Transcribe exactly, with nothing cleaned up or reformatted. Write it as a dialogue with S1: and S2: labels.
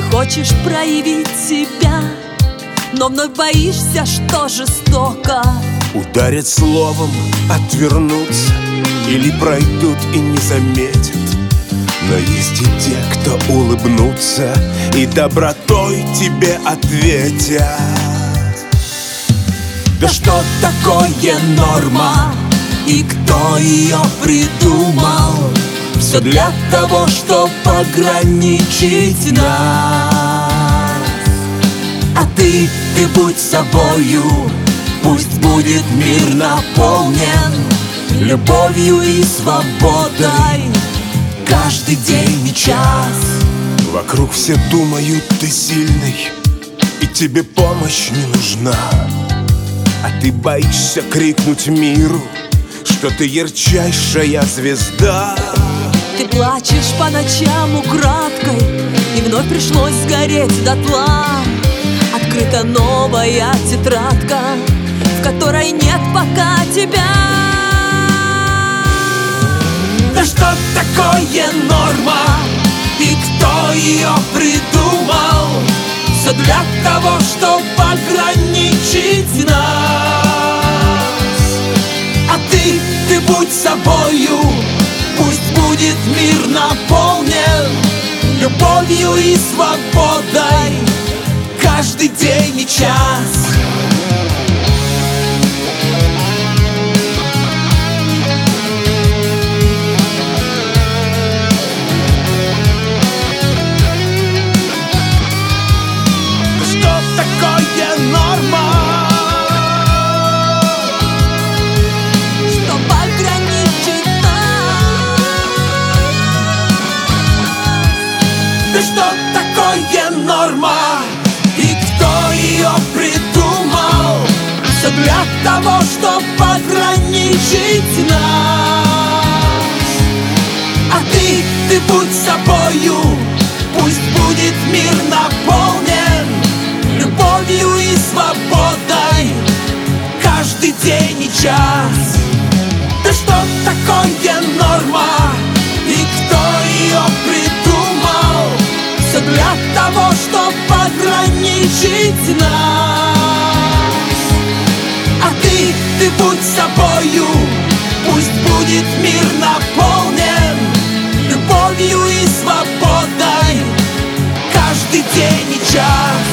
S1: хочешь проявить себя, но вновь боишься, что жестоко.
S2: Ударят словом, отвернутся или пройдут и не заметят. Но есть и те, кто улыбнутся и добротой тебе ответят.
S1: Да что такое норма и кто ее придумал? Все для того, чтоб ограничить нас. А ты, ты будь собою, пусть будет мир наполнен любовью и свободой каждый день и час.
S2: Вокруг все думают, ты сильный, и тебе помощь не нужна. А ты боишься крикнуть миру, что ты ярчайшая звезда.
S1: Ты плачешь по ночам украдкой, и вновь пришлось сгореть дотла. Открыта новая тетрадка, в которой нет пока тебя. Да что такое норма и кто ее придумал? Все для того, чтоб ограничить нас. А ты, ты будь собою, пусть будет мир наполнен любовью и свободой каждый день и час. Что такое норма? Чтоб ограничить нас. Да что такое норма? И кто ее придумал? Все для того, чтоб ограничить нас. А ты, ты будь собою, пусть будет мир наполнен любовью и свободой каждый день и час. Да что такое норма? И кто ее придумал? Все для того, чтоб ограничить нас. А ты, ты будь собою, пусть будет мир наполнен любовью и свободой каждый день и час.